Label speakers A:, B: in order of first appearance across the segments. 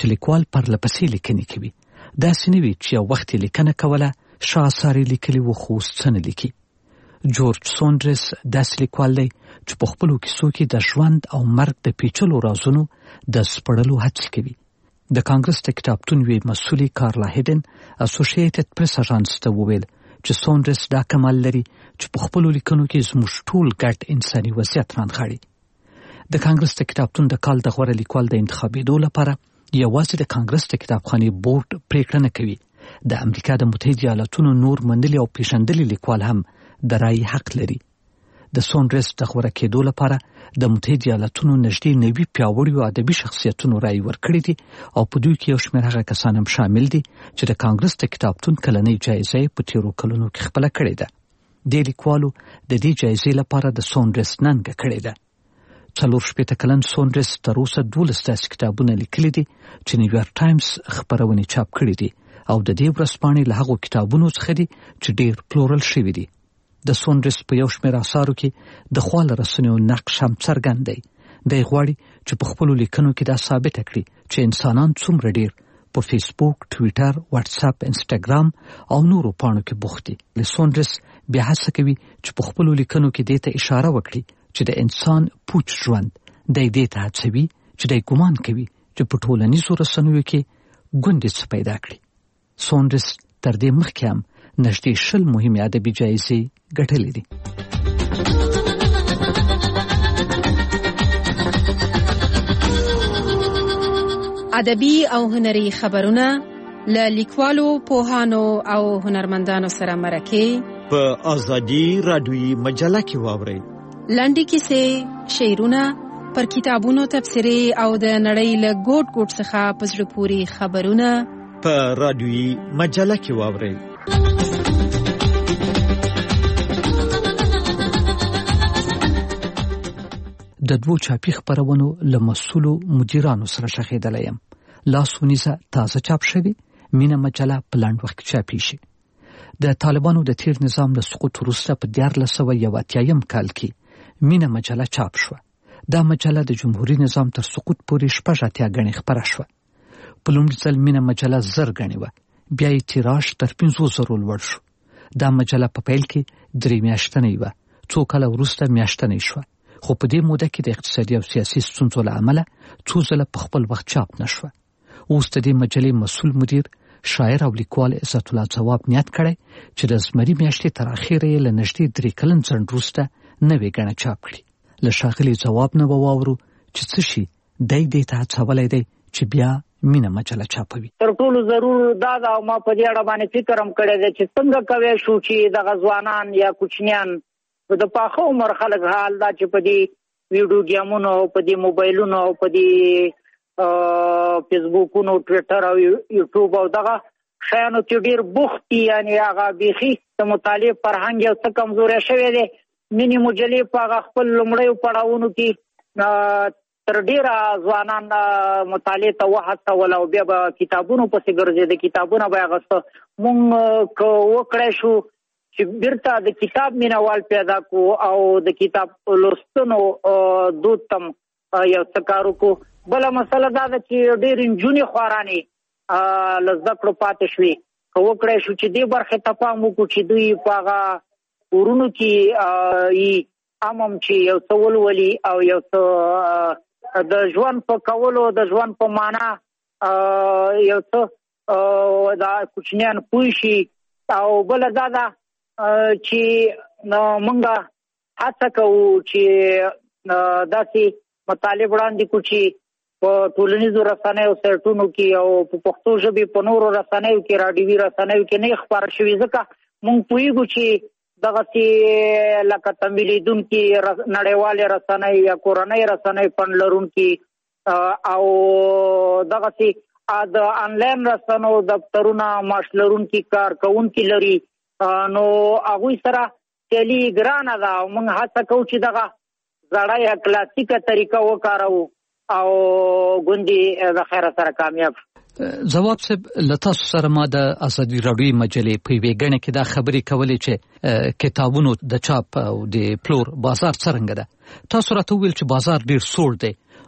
A: چې لیکوال پرلپسې لیکنې کوي. داسې نه وي چې یو وخت لیکنه کوله ښه اثار یې لیکلي وو خو اوس څه نه لیکي. جورج سونډرس داسې لیکوال دی چې په خپلو کیسو کې د ژوند او مرګ د پیچلو رازونو د سپړلو هڅې کوي. د کانګرس د کتابتون یوې مسؤلې کارلا هیډن اسوسییټډ پریس اژانس ته وویل چې سونډرس دا کمال لري چې په خپلو لیکنو کې زموږ ټول ګډ انساني وضعیت رانغاړي. د کانګرس د کتابتون د کال د غوره لیکوال د انتخابېدو لپاره یوازې د کانګرس د کتابخانې بورډ پریکړه نه کوي. د امریکا د متحده ایالاتونو نور منلي او پیژندلي لیکوال هم د رایې حق لري. د سونډرس د غوره کېدو لپاره د متحده ایالاتونو نږدې 90 پیاوړو ادبي شخصیتونو رایې ورکړې دي او په دوی کې یو شمېر هغه کسان هم شامل دي چې د کانګرس د کتابتون کلنۍ جایزه په تیرو کلونو کې خپله کړې ده. د لیکوالو د دې جایزې لپاره د سونډرس ننګه کړې ده. 40 کلن سونډرس تر اوسه 12 داسې کتابونه لیکلي دي چې نیویارک ټایمز خپرونې چاپ کړي دي او د دې ورځپاڼې له هغو کتابونو څخه دي چې ډېر پلورل شوي دي. د سونډرس په یو شمېر اثارو کې د خواله رسنیو نقش هم څرګند دی. دی غواړي چې په خپلو لیکنو کې دا ثابته کړي چې انسانان څومره ډېر په فیسبوک، ټویټر، واتساپ، انسټاګرام او نورو پاڼو کې بوخت دي. سونډرس بیا هڅه کوي چې په خپلو لیکنو کې دې ته اشاره وکړي چې د انسان پوچ ژوند دی دې ته هڅوي چې دی ګمان کوي چې په ټولنیزو رسنیو کې ګوندې څه پیدا کړي. سونډرس تر دې مخکې هم نږدې 20 مهمې ادبي جایزې ګټلې دي.
B: ادبي او هنري خبرونه له لیکوالو، پوهانو او هنرمندانو سره مرکه
C: په ازادي رادیوي مجله کې واورئ.
B: لنډې کیسې، شعرونه، پر کتابونو تبصرې او د نړۍ له ګوټ ګوټ څخه په زړه پورې خبرونه
C: په رادیوي مجله کې واورئ.
A: د 2 چاپي خبرونو له مسؤلو مدیرانو سره شخېدلی یم. لاس ونیزه تازه چاپ شوی مینه مجله په لنډ وخت کې چاپی شي. د طالبانو د تیر نظام له سقوط وروسته په 1981 کال کې مینه مجله چاپ شوه. دا مجله د جمهوریت نظام تر سقوط پورې 80 غني خبره شوه. په لومړي ځل مینه مجله 1000 غني و، بیا یې تیراژ تر 500 لوړ شو. دا مجله په پیل کې 3 میاشتنۍ و، څو کال وروسته میاشتنۍ شوه. خو په دې موده کې د اقتصادي او سیاسي ستونزو له امله څو ځله په خپل وخت چاپ نشوه. اوس د دې مجلې مسؤل مدیر شاعر او لیکوال عزت الله ځواب نیت کړی چې د زمري میاشتې تر اخیره یې له نږدې 3 کلن ځنډ وروسته نوې ګڼه چاپ کړي. له ښاغلي ځواب نه واورو چې څه شي دی دې ته هڅولی دی چې بیا مینه مجله چاپوي.
D: تر ټولو ضرور دا او ما په دې اړه باندې فکر هم کړی دی چې څنګه کوی شو چې د ځوانان یا کوچنیان د پاخه عمر خلک حال دا چې په دې ویډیو گیمونو، په دې موبایلونو، په دې فیسبوکونو، ټویټر او یوټیوب او دغه شیانو کې ډېر بوخت دي. یعنې هغه بیخي د مطالعې فرهنګ یو څه کمزوری شوی دی. مینې مجلې په هغه خپل لومړیو پړاوونو کې تر ډېره ځوانان مطالعې ته وهڅول او بیا به کتابونو پسې ګرځېده. کتابونه به هغه څه مونږ وکړی شو چې بیرته د کتاب مینوال پیدا کو او د کتاب لوستنو دود تم یو څه کار وکړو. بله مسله دا ده چې ډېر نجونې خوارانې له زده کړو پاتې شوې. که وکړی شو چې دې برخې ته پام وکړو چې دوی په هغه کورونو کې هم چې یو څه ولولي او یو څه د ژوند په کولو، د ژوند په معنا یو څه دا کوچنیان پوه شي. او بله دا ده چې موږ هڅه کوو چې داسې مطالب وړاندې کړو چې په ټولنیزو رسنیو سایټونو کې او په پښتو ژبې په نورو رسنیو کې، راډیوي رسنیو کې نه خپاره شوي، ځکه موږ پوهېږو چې دغسې لکه تمویلیدونکي نړیوالې رسنۍ یا کورنۍ رسنۍ فنډ لرونکي او دغسې د آنلاین رسنو دفترونه معاش لرونکي کارکوونکي لري، نو هغوی سره سیالي ګرانه ده. موږ هڅه کوو چې دغه زړه یا کلاسیکه طریقه وکاروو او ګوندې د خیره سره کامیاب.
A: ځواب صاحب، له تاسو سره ما د ازادي راډیوي مجلې په یوې ګڼه کې دا خبرې کولې چې کتابونو د چاپ او د پلور بازار څرنګه ده. تاسو راته وویل چې بازار ډېر سوړ دی.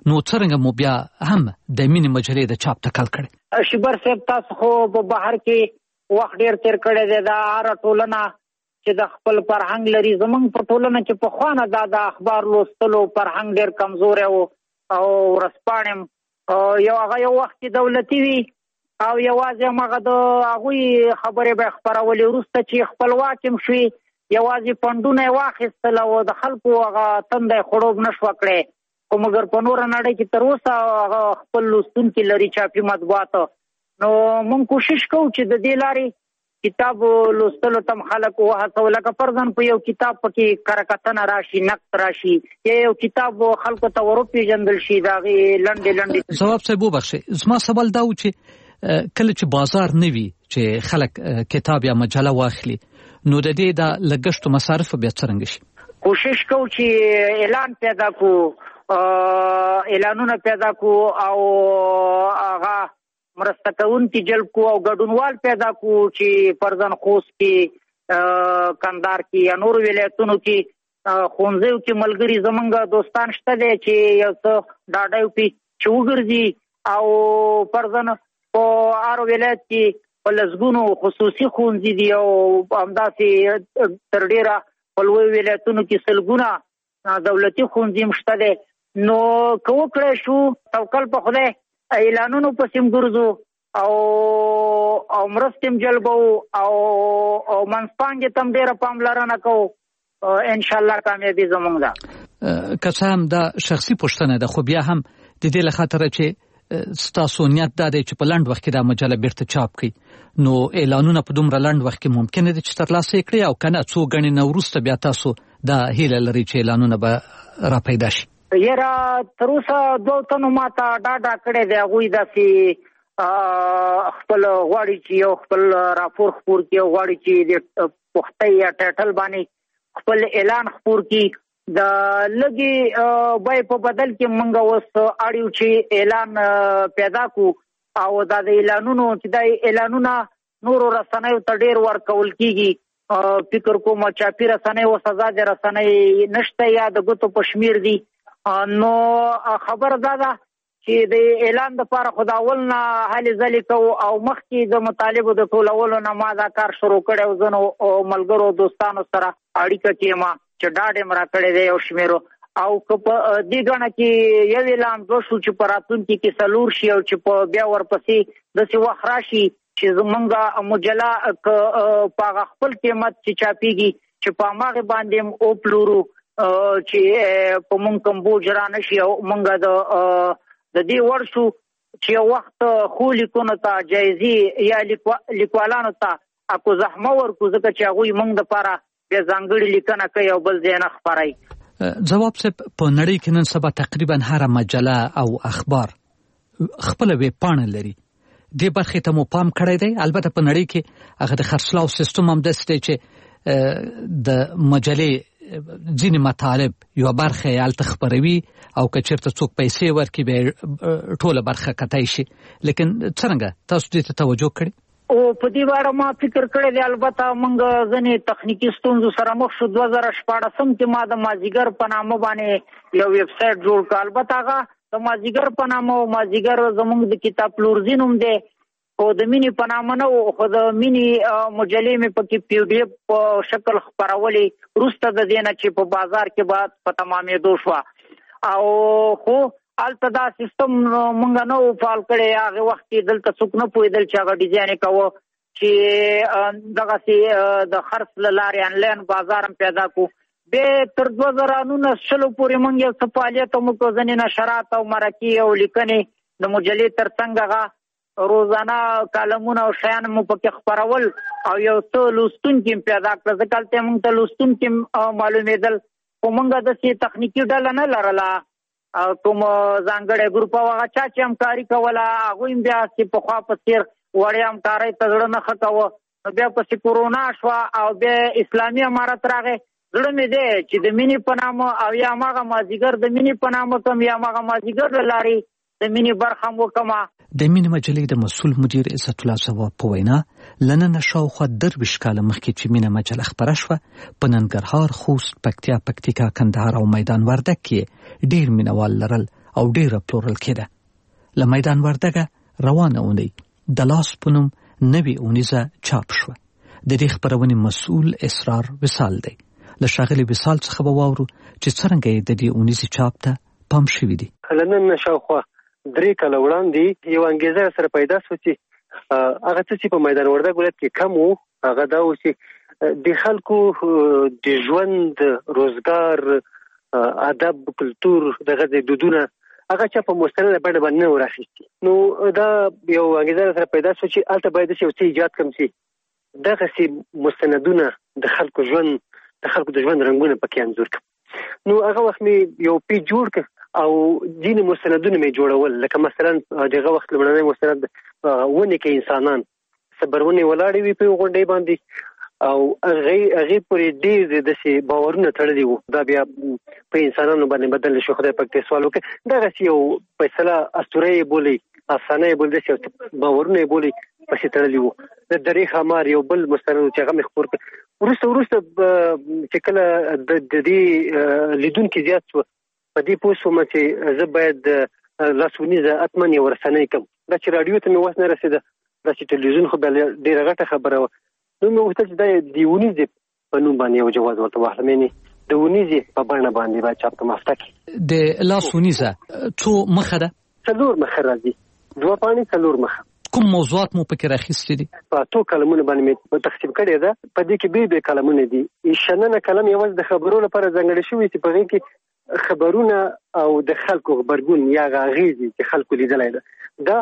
A: نو څرنګه مو بیا هم د مینې مجلې د چاپ ټکل کړي؟
D: شبر صاحب تاسو خو په بهر کې وخت ډیر تیر کړی دی. دا هر ټولنه چې د خپل فرهنګ لري، زمونږ په ټولنه کې په خوانه د اخبار لوستلو فرهنګ ډیر کمزوری و او ورځپاڼې یو هغه یو وخت کې دولتي وي او یوازې همغه د هغوی خبرې به خپرولې. وروسته چې خپلواک هم شوي یوازې فنډونه یې واخیستل او د خلکو هغه تنده یې خړوب نه شوه کړی. خو مګر په نوره نړۍ کې تر اوسه هغه خپل لوستونکي لري چاپي مطبوعات. نو موږ کوشش کوو چې د دې لارې کتاب لوستلو تم خلک وهڅوو. لکه فرضاً په یو کتاب پکې کره راشي، نقد راشي، یا یو کتاب خلکو ته وروپېژندل شي د هغې لنډې
A: ځواب صاحب وبخښئ، زما سوال دا و چې کله چې بازار نه وي چې خلک کتاب یا مجله واخلي، نو د دې د لګښتو مصارف بیا څرنګه شي؟
D: کوشش کوو چې اعلان پیدا کړو، اعلانونه پیدا کړو او هغه مرسته کوونکي جلب کړو او ګډونوال پیدا کړو چې فرضاً خوست کې، کندهار کې یا نورو ولایتونو کې ښوونځیو کې ملګري زمونږ دوستان شته دی چې یو څه ډاډه وکړي چې وګرځي او فرضاً په هر ولایت کې په لسګونو خصوصي ښوونځي دي او همداسې تر ډېره په لویو ولایتونو کې سلګونه دولتي ښوونځي هم شته دی. نو که وکړی شو توکل په خدای، اعلانونو پسې هم ګرځو او مرستې هم جلبوو او منځپانګې ته هم ډېره پاملرنه کوو. انشاءالله کامیابي زموږ ده.
A: که څه هم دا شخصي پوښتنه ده، خو بیا هم د دې له خاطره چې ستاسو نیت دا دی چې په لنډ وخت کې دا مجله بیرته چاپ کړي، نو اعلانونه په دومره لنډ وخت کې ممکنه ده چې ترلاسه یې کړي، او که نه څو ګڼې نه وروسته بیا تاسو دا هیله لرئ چې اعلانونه به را پیدا شي؟
D: یاره تر اوسه 2 تنو ما ته ډاډه کړی دی، هغوی داسې خپل غواړي چې یو خپل راپور خپور کړي او غواړي چې د پښتۍ یا ټایټل باندې خپل اعلان خپور کړي. د لږې بیې په بدل کې موږ اوس اړیو چې اعلان پیدا کړو او دا د اعلانونو چې دا اعلانونه نورو رسنیو ته ډېر ورکول کېږي. فکر کوم چاپي رسنۍ اوس ازادې رسنۍ نشته یا د ګوتو په شمیر دي. نو خبر دا ده چې د اعلان دپاره خو د اول نه هلې ځلې کوو او مخکې د مطالبو د ټولولو نه ما دا کار شروع کړی او ځینو ملګرو دوستانو سره اړیکه کې یم چې ډاډ یې م راکړی دی یو شمېرو. او که په دې ګڼه کې یو اعلان شو چې په راتلونکي کې څلور شي او چې په بیا ورپسې داسې وخت راشي چې زمونږ مجله په هغه خپل قیمت چې چاپېږي چې په هماغې باندې هم وپلورو چې په مونږ کوم بوج را نه شي او مونږ د دې وړ شو چې یو وخت خو لیکونو ته جایزې یا لیکوالانو ته اکو زحمه ورکو، ځکه چې هغوی مونږ دپاره بیا ځانګړې لیکنه کوي او بل ځای نه خپروي.
A: ځواب صاحب، په نړۍ کې نن سبا تقریبا هره مجله او اخبار خپله ویبپاڼه لري. دې برخې ته مو پام کړی دی؟ البته په نړۍ کې هغه د خرڅلاو سیستم هم داسې دی چې د مجلې ځینې مطالب یوه برخه یې هلته خپروي او که چېرته څوک پیسې ورکړي بیا ټوله برخه کتی شي. لیکن څرنګه تاسو دې ته توجه کړې؟
D: او په دې اړه ما فکر کړی دی. البته موږ ځینې تخنیکي ستونزو سره مخ شو. 2014 کې ما د مازیګر په نامه باندې یو ویب سایټ جوړ کړ. البته هغه د مازیګر په نامه او مازیګر زموږ د کتاب پلورځي نوم دی، خو د مینې په نامه نه و. خو د مینې مجلې مې پکې PDF په شکل خپرولې وروسته د دې نه چې په بازار کې به په تمامېدو شوه. او خو هلته دا سیستم مونږ نه و فعال کړی. هغې وخت کې دلته څوک نه پوهېدل چې هغه ډیزاین یې کوه چې دغسې د خرڅ له لارې انلاین بازار هم پیدا کړو. بیا تر 2019 پورې مونږ یو څه فعالیت هم وکړو، ځینې نشرات او مرکې او لیکنې د مجلې تر څنګ هغه روزانه کالمونه او شیان مو پکې خپرول او یو څه لوستونکي هم پیدا کړه. ځکه هلته مونږ ته لوستونکي معلومېدل، خو مونږ داسې تخنیکي ډله نه لرله کوم ځانګړی ګروپ او هغه چا چې همکاري کوله هغوی هم بیا چې پخوا په څېر وړې همکارۍ ته زړه نه ښه کوه. نو بیا پسې کورونا شوه او بیا اسلامي امارت راغی. زړه مې دی چې د مینې په نامه او یا هماغه مازدیګر د مینې په نامه کم یا هماغه مازدیګر له لارې د مینې برخه هم وکړمه.
A: د مینې مجلې د مسؤل مدیر عزت الله ځواب په وینا لننه شاوخوا 23 کاله مخکې چې مینه مجله خپره شوه، په ننګرهار، خوست، پکتیا، پکتیکا، کندهار او میدان وردګ کې ډېر مینوال لرل او ډیره پلورل کېده. له میدان وردګه روانه اونۍ د لاس پونم نوې اونیزه چاپ شوه. د دې خبرونې مسؤل اسرار وصال دی. له ښاغلي وصال څخه به واورو چې څرنګه یې د دې اونیزې چاپ ته پام شوي دي.
E: نن شاوخوا 3 کاله وړاندې یو انګیزه سره پیدا شو چې هغه څه په میدان وردګ ولایت کې کم وو، هغه دا و چې د خلکو د ژوند، روزګار، ادب، کلتور، دغه د دودونه هغه چې په مستند باندې باندې ورخیستي. نو دا یو انګیزه سره پیدا شو چې البته باید یو څه ایجاد کړم چې دغه سي مستندونه د خلکو ژوند، د خلکو د ژوند رنگونه پکې انځور کړم. نو هغه وخت می یو پیج جوړ ک او ځینې مستندونه می جوړول، لکه مثلا دغه وخت لمړنی مستند ونه کې انسانان صبرونه ولاړې وي په غونډې باندې او هغه پرې ډېر د سي باورونه تړلي وو. دا بیا په انسانانو باندې بدل شو. خدای پاک دې سوال وکړي دغه یو فیصله اسطوره بولی، افسانه بولی، چې باورونه بولی پسې تړلي وو. د درې خمار یو بل مستند چې هغه مخبور ک ورسته چې کله د دې لیدونکو زیات شو په دې پوسوم چې زه باید لاسونیزه اتمن یو ورسنۍ کوم. دا چې رادیو ته مې وس نه رسیده، دا چې ټلویزیون خو بل ډیره غټه خبره و. نو مې وته چې دا دیونیزه په نوم باندې یو جواز ورته واخلم، یعنی د ونیزه په باندې باندې با چاپ کوم افته
A: د لاسونیزه څو مخه ده؟
E: 4 مخه راځي، 2 پانی 4 مخه.
A: کوم موضوعات مو پکې راخیستي دي؟
E: په 2 کلمونه باندې مې تقسیم کړی ده. په دې کې به کلمونه دي. شننه کلم یوازې د خبرو لپاره ځانګړی شوی چې په دې کې خبرونه او د خلکو خبرګون یا غاغیزي چې خلکو لیدلای ده. دا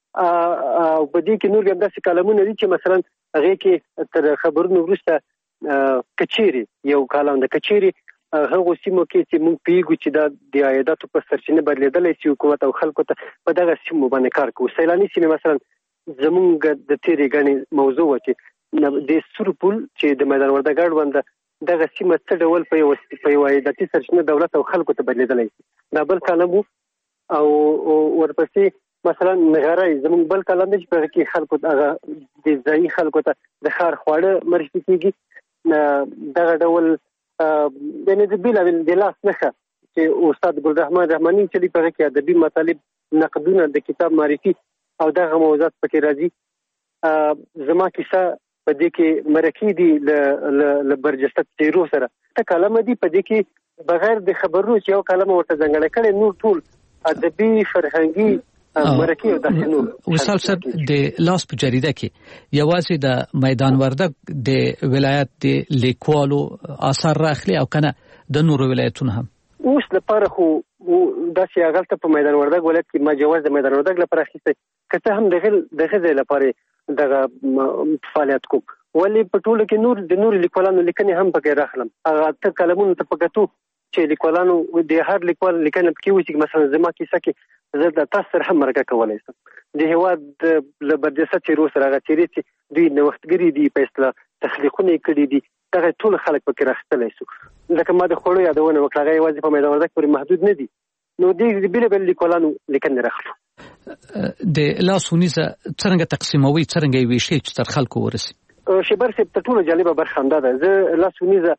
E: او په دې کې نور هم داسې کلمونه دي چې مثلا هغه کې تر خبرونو وروسته کچيري، یو کلام د کچيري هغه سیمو کې چې موږ پیګو چې دا د عایداتو په سرچینه بدلیدلای شي حکومت او خلکو ته په دغه سیمو باندې کار کوي. سیلاني سیمه مثلا زمونږ د تیرې غني موضوع و چې د سورپول چې د میدان وردګ باندې دغه سیمه څه ډول په یو عایداتي سرچینه دولت او خلکو ته بدلیدلای شي. دا بل کلام او ورپسې مثلا نغارای زمونږ بل کلام چې په کې خلکو ته د ځای خلکو ته د خار خواړه مرشتي کیږي. دغه ډول د نزبیل د لاس نخه چې استاد ګلرحمن رحماني چې په کې ادبي مطالب، نقدونه د کتاب معرفي او دغه موضوعات پکې راځي. زما کیسه په دې کې مرکې دي ل برجسته تیرو سره ته کلمه دي. په دې کې بغیر د خبرونو چې یو کلمه ورته ځنګړه کړي، نور ټول ادبي، فرهنګي مرکې او د نور.
A: وصال صاحب د لاس په جریده کې یوازې د میدان وردګ د ولایت د لیکوالو آثار راخلي او کنه د نورو ولایتونو هم؟
E: اوس لپاره خو دا چې هغه ته په میدان وردګ ولایت کې ما جواز د میدان وردګ لپاره اخیسته، کته هم دغه لپاره دغه فعالیت کوم. ولی په ټوله کې نور د نور لیکوالانو لیکنې هم پکې راخلم. هغه ته کلمونه ته پکاتو چې لیکوالانو د هر لیکوال لیکنه پکې و چې مثلا زما کیسه کې زه د تاسو سره هم مرګه کولای شم. د هواد ل برجسته تیرو سره هغه تیرې چې دوی نوښتګری دي په اصطلاح تخلیقونه کړي دي، دغه ټول خلک پکې راخستلای شو. لکه ما د خوړو یادونه وکړه، هغه یوازې په میدان وردګ پورې محدود نه دي. نو دې بیل بیل لیکوالانو لیکنې راخلو.
A: د لاسونیزه څنګه تقسیموي، څنګه ویشي چې تر خلکو ورسي؟
E: شبر سي ته ټول جالبه برخه هم ده. زه لاسونیزه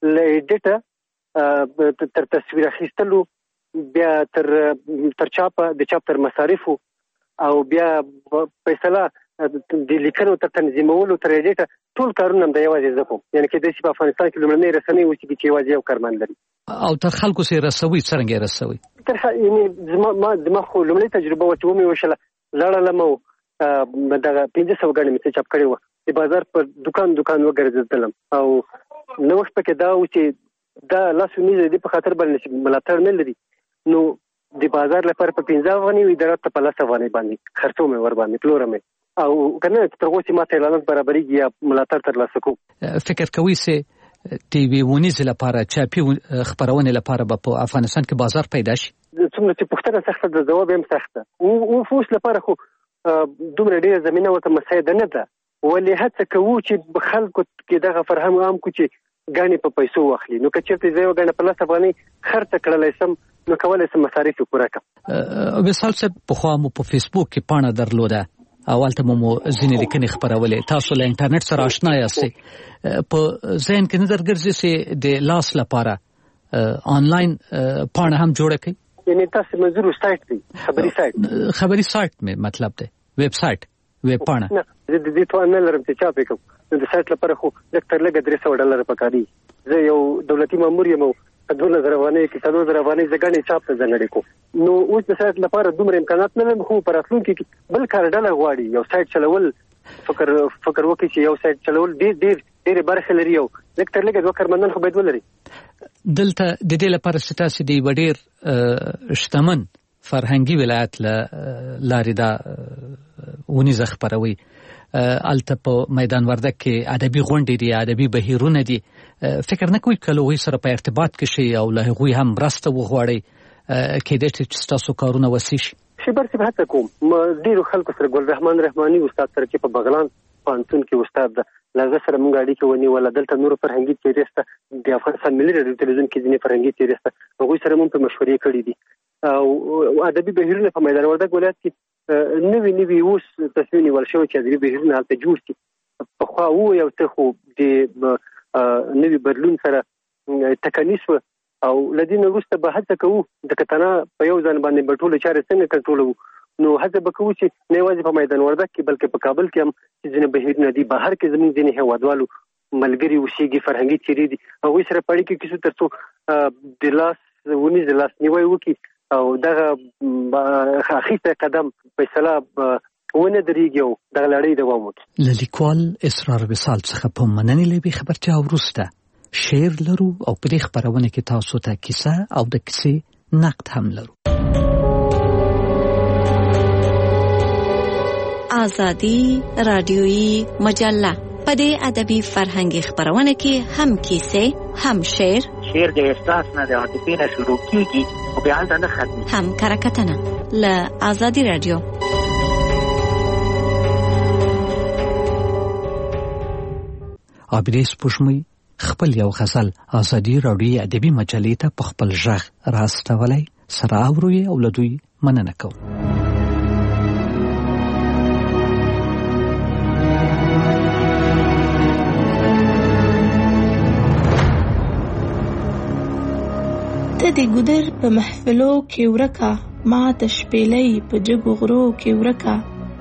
E: لېډټه تر تصویر اخیستلو، بیا تر چاپ د چاپ تر مصارفو او بیا فیصله د لیکنو تر تنظیمولو تر ایډیټه ټول کارونه هم د یوازې زه کوم. یعنی کې د په افغانستان کې لومړنۍ رسنۍ و چې یوازې یو کارمند لري
A: او تر خلکو سره رسوي. څنګه رسوي؟
E: یعنی زما خو لومړی تجربه و چې ومې وشله لاړم دغه 1500 غاڼې مې چاپ کړې و. د بازار پر دکان وګرځېدلم او نو وخت پکې دا و چې دا لاسونیزه د په خاطر باندې ملاتړ نه لري. نو د بازار لپاره په 15 افغانۍ وي، درته په 10 افغانۍ باندې خرڅو مې ور باندې پلورم او کنه تر اوسه ماته اعلانات برابرېږي یا ملاتړ ترلاسه کوم.
A: فکر کوي چې ټي وي ونیز لپاره چاپی خبرونه لپاره په افغانستان کې بازار پیدا شي؟
E: څومره چې پوښتنه سخته ده، جواب هم سخته. او فوس لپاره خو دومره ډیره زمينه ورته مساعده نه ده. ولې هڅه کوو چې خلکو کې دغه فرهنګ عام کو چې غاڼې په پیسو واخلي. نو که چېرته زه یو غاڼه په 10 افغانۍ خرڅ کړلای سم، نو کولای سم مصارف پوره کړم.
A: وصال صاحب په خو مو په فیسبوک کې پاڼه درلوده، اولته مو ځینې لیکنې خبرولې. تاسو له انټرنیټ سره آشنا یاستئ، په ذهن کې نه درګرځي چې د لاس لپاره آنلاین پاڼه هم جوړه کړئ؟
E: یعنی تاسو منظور سایت دی خبري سایت
A: مې مطلب دی ویب سایت ویب پاڼه
E: نه د دې ته نه لرم چې چا پکم د سایت لپاره خو ډاکټر لګ $300 پکاري زه یو دولتي مامور یم 2000 افغانۍ کې 3000 افغانۍ زګانې چاپ ته ځنګړې کو نو اوس د سایت لپاره دومره امکانات نه لرم خو پر اتلونکو کې بل کار ډله غواړي یو سایت چلول فکر وکړي چې یو سایت چلول ډېر برخه لري یو ډاکټر لګ دوه کارمندان خو باید ولري
A: دلته د دې لپاره ستاسو دی وړیر شتمن فرهنګي ولایت لارې دا ونیزه خبروي الته په میدان وردګ کې ادبي غونډې دي ادبي بهیرونه دي فکر نه کوي کله وې سره په ارتباط کې شي او له هغوی هم مرسته وغواړي کې د تاسو کارونه وسیش
E: شي برسي به هڅه کوم ډیرو خلکو سره ګل رحمان رحماني استاد سره چې په بغلان پانتون کې استاد ده لږه سره مونږ اړیکه ونیول دلته نور فرهنګي تیریسته د افغانستان ملي رادیو تلویزیون کې ځینې فرهنګي تیریسته هغوی سره مونږ په مشورې کړې دي او ادبي بهیرونه په میدان وردګ ولایت کې نوی اوس تصمیم نیول شوی چې ادبي بهیرونه هلته جوړ شي پخوا یو څه خو د نوی بدلون سره تکنیس او لدین وروسته به هڅه کوو د کتنه په یو ځان باندې بټوله چارې څنګه کنټرولوو نو هڅه به کوو چې نه یوازې په میدان وردګ کې بلکې په کابل کې هم چې ځینې بهیرونه دي بهر کې زموږ ځینې هیوادوالو ملګري اوسېږي فرهنګي چیرې دي هغوی سره په اړیکه کې شو تر څو د لاس نیوی وکړي او دغه اخیسته قدم فیصله ونه درېږي او دغه لړۍ دوام وکړي
A: له لیکوال اسرار وصال څخه په مننې لوي خبرچا وروسته شعر لرو او په دې خبرونه کې تاسو ته کیسه او د کیسې نقد هم لرو
F: آزادی رادیویی مجله په دې ادبي فرهنګي خبرونه کې هم کیسه هم شعر
G: د احساس نه د عاطفې نه شروع کیږي او بیا د نه ختمي
F: هم کرکټنه له آزادی رادیو
A: عابدیس پوشمی خپل یو غزل آزادی رادیویی ادبي مجلې ته په خپل ژغ راستولای سره اوروي او لدوی مننه کوم
H: ته د ګودر په محفلو کې ورکا ما ته شپېلۍ په جګو غرو کې ورکا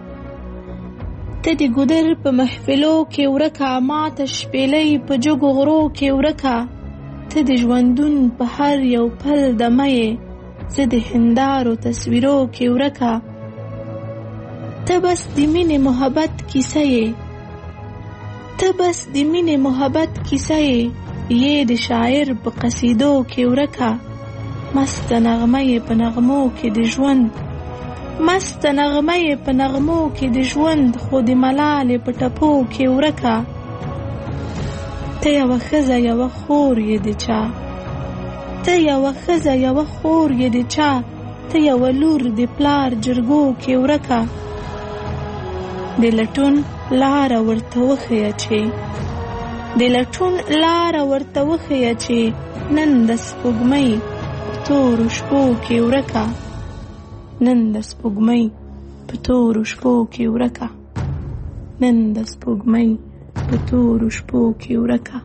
H: ته د ګودر په محفلو کې ورکا ما ته شپېلۍ په جګو غرو کې ورکا ته د ژوندون په هر یو پل دمه یې زه د هندارو تصویرو کې ورکا ته بس د مینې محبت کیسه یې ته بس د مینې محبت کیسه یې د شاعر په قصیدو کې ورکا مست نغمه په نغمو کې د ژوند مست نغمه په نغمو کې د ژوند خو د ملال په ټپو کې ورکا ته یو ښځه یو خور یې د چا ته یو ښځه یو خور یې د چا ته یو لور د پلار جرګو کې ورکا د لټون لار ورته وخیا چې د لټون لار ورته وخیا چې نن د سپوږمۍ تور شپو کې ورکا نن د سپوږمۍ په تور شپو کې ورکا نن د سپوږمۍ په تور شپو کې ورکا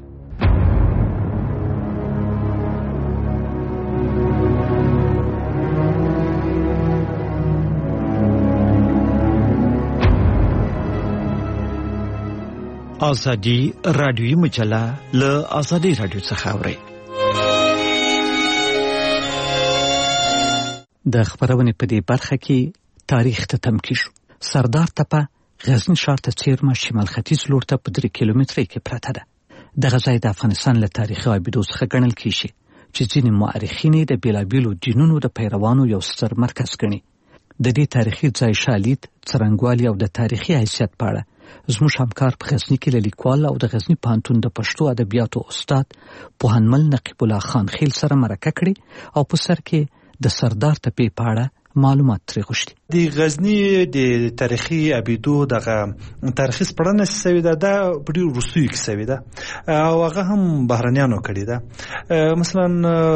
C: آزادی رادیویی مجله له آزادی رادیو څخه اوري
A: د خبرونې په دې برخه کې تاریخ ته تم کیږو سردار تپه غزنی ښار ته څیرمه شمال ختیځ لور ته په 3 کیلومترۍ کې پرته ده دغه ځای د افغانستان له تاریخي ابعادو څخه ګڼل کیږي چې ځینې مورخین د بیلابیلو دینونو د پیروانو یو ستر مرکز ګڼي د دې تاریخي ځای شالید څرنګوالي او د تاریخي حیثیت په اړه زموږ همکار په غزنی کې لیکوال او د غزنی پانتون د پښتو ادبیاتو استاد پوهنمل نقیب الله خان خیل سره مرکه کړې او په سر کې د سردار تپې په اړه معلومات ترې غوښتي.
I: د غزنی د تاریخي ابیدو دغه تاریخي سپړنه شوې ده د ډېر وروستیو کې شوې ده او هغه هم بهرنیانو کړې ده. مثلا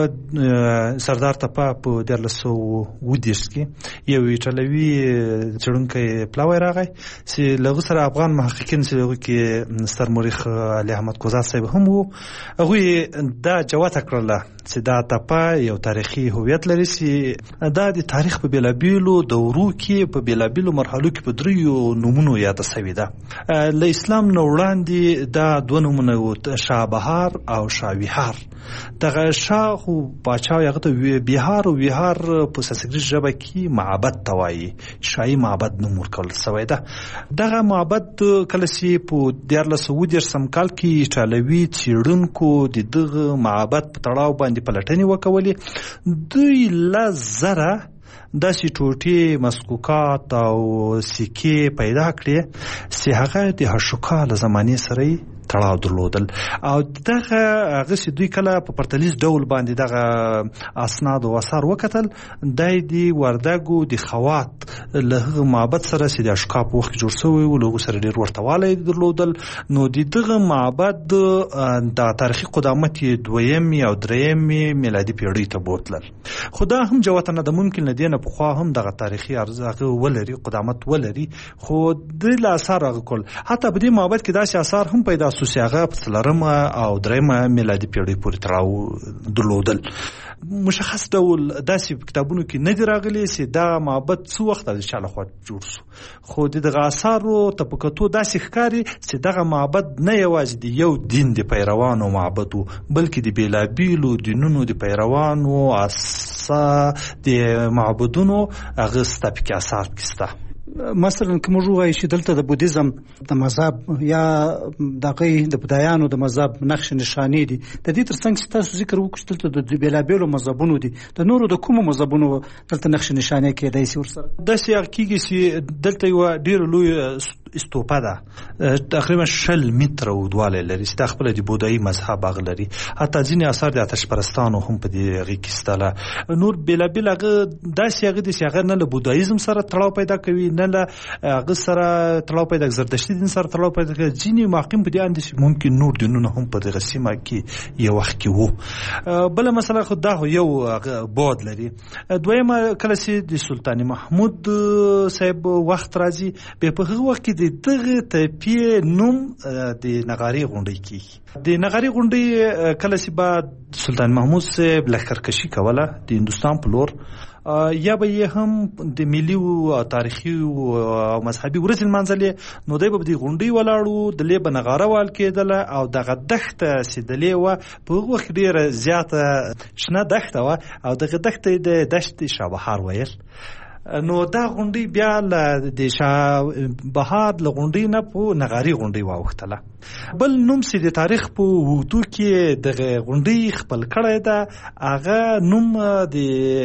I: سردار تپه په 1920 کې یو ایټالوي څېړونکی پلاوی راغی چې له هغه سره افغان محققین چې هغه کې ستر مورخ علي احمد کوزات صاحب هم وو. هغوی دا جوته کړله چې دا تپه یو تاریخي هویت لري چې دا د تاریخ په بېلابېلو دورو کې په بېلابېلو مرحلو کې په 3 نومونو یاده شوې ده. له اسلام نه وړاندې دا 2 نومونه وو، شاه بهار او شاه ویهار. دغه شاه خو باچا هغه ته بیهار او ویهار په سنسکریت ژبه کې معبد ته وایي، شاهي معبد نوم ورکړل شوی ده. دغه معبد کله چې په 1919 کال کې ایټالوي څېړونکو د دغه معبد په تړاو باندې پلټنې وکولې، دوی له زره داسې ټوټې مسکوکات او سکې پیدا کړې چې هغه د هشوکا له زمانې سره تړاو درلودل او دغه هغه چې دوی کله په پرتلیز ډول باندې دغه اسناد او آثار وکتل، دای دی وردګو د خوات له معبد سره چې د هشوکا په وخت جوړ شوی و له سره ډیر ورته والی درلودل. نو دغه معبد د تاریخي قدامت 2 او 3 میلادي پیړۍ ته بوتلل. خو دا هم جوته نه ده ممکن نه دی نه پخوا هم دغه تاریخي ارزښت ولري، قدامت ولري، خو د آثار غوښل حتی په دې معبد کې داسې آثار هم پیدا سوسي هغه په 4 او 3 میلادي پیړۍ پورې تړاو درلودل. مشخص ډول داسې کتابونو کې نه دی راغلی چې دا معبد څو وخت د چا لخوا جوړ شو، خو دغه آثارو ته په کتو داسې ښکاري چې دغه معبد نه یوازې د یو دین د پیروانو معبد و، بلکې د بېلابېلو دینونو د پیروانو د معبدونو هغه ستا پکې آثار پکې سته.
J: مثلا که موږ وایو چې دلته د بودیزم د مذهب یا دغه د بودایانو د مذهب نقش نشانې دي، د دې ترڅنګ چې تاسو ذکر وکړئ دلته د بېلابېلو مذهبونو دي، د نورو د کومو مذهبونو دلته نقش نشانې کېدای شي ورسره؟
I: داسې کېږي چې دلته یو ډېر لوی استوپه ده تقریبا 20 متره اوږدوالی لري چې دا خپله د بودایي مذهب هغه لري. حتی ځینې آثار د آتش پرستانو هم په دې هغې کې شته. نور بېلابېل هغه داسې هغه دي چې هغه نه له بودایزم سره تړاو پیدا کوي، نه له هغه سره تړاو پیدا کوي، زردشتي دین سره تړاو پیدا کوي. ځینې محققین په دې اند چې ممکن نور دینونه هم په دغه سیمه کې یو وخت کې وو. بله مسله خو دا یو بعد لري. دویمه کله چې د سلطان محمود صاحب وخت راځي، بیا په هغه وخت کې دغه تپې نوم د نغاري غونډۍ کېږي. د نغاري غونډۍ کله چې بعد سلطان محمود صاحب لښکرکشي کوله د هندوستان په لور، یا به یې هم د ملي او تاریخي او مذهبي ورځې لمانځلې، نو دی به د غونډۍ ولاړو، دلې به نغاره وال کېدله او دغه دښته چې دلې وه په هغه وخت ډېره زیاته شنه دښته وه او دغه دښته یې د دشت شاه بهار ویل. نو دا غونډۍ بیا د شاه بهار له غونډۍ نه په نغاري غونډۍ واوښتله. بل نوم چې د تاریخ په اوږدو کې دغه غونډۍ خپل کړی ده، هغه نوم د